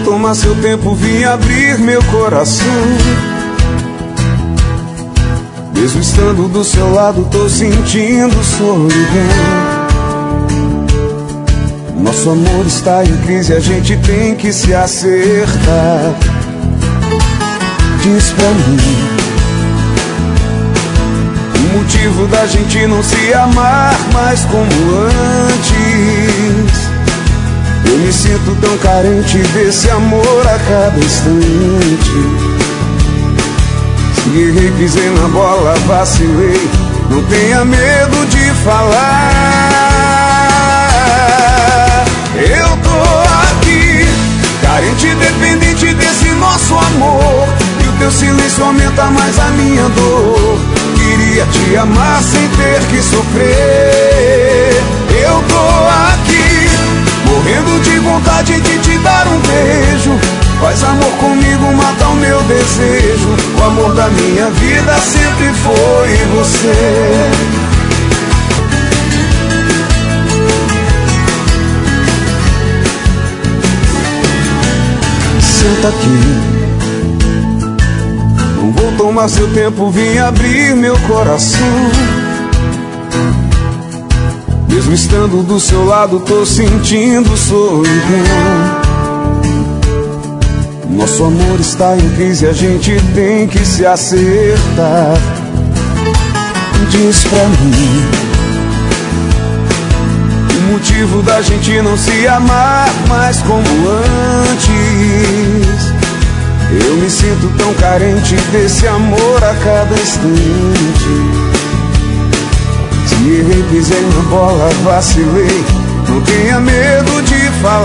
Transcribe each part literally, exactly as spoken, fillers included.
tomar seu tempo, vim abrir meu coração. Mesmo estando do seu lado, tô sentindo solidão. Nosso amor está em crise, a gente tem que se acertar. Diz pra mim o motivo da gente não se amar mais como antes. Eu me sinto tão carente desse amor a cada instante. Se errei, pisei na bola, vacilei, não tenha medo de falar. Eu tô aqui, carente, dependente desse nosso amor, e o teu silêncio aumenta mais a minha dor. Queria te amar sem ter que sofrer. Eu tô aqui, morrendo de vontade de te dar um beijo. Faz amor comigo, mata o meu desejo. O amor da minha vida sempre foi você. Senta aqui, não vou tomar seu tempo, vim abrir meu coração. Mesmo estando do seu lado, tô sentindo solidão. Nosso amor está em crise, a gente tem que se acertar. Diz pra mim o motivo da gente não se amar mais como antes. Eu me sinto tão carente desse amor a cada instante. Se errei, pisei na bola, vacilei, não tenha medo de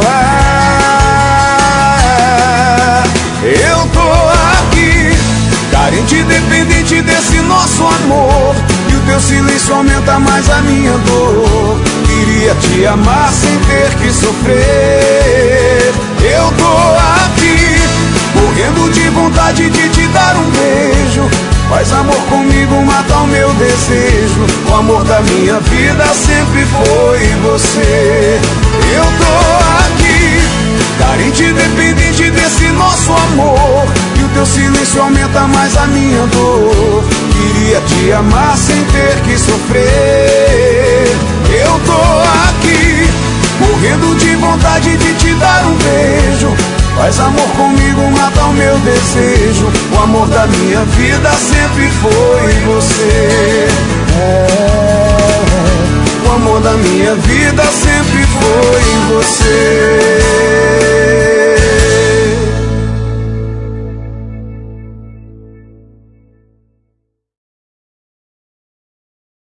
falar. Eu tô aqui, carente, dependente desse nosso amor, e o teu silêncio aumenta mais a minha dor. Queria te amar sem ter que sofrer. Eu tô aqui, morrendo de vontade de te dar um beijo. Faz amor comigo, mata o meu desejo. O amor da minha vida sempre foi você. Eu tô aqui, carente, dependente desse nosso amor, e o teu silêncio aumenta mais a minha dor. Queria te amar sem ter que sofrer. Eu tô aqui, morrendo de vontade de te dar um beijo. Faz amor comigo, mata o meu desejo. O amor da minha vida sempre foi você. É, o amor da minha vida sempre foi você.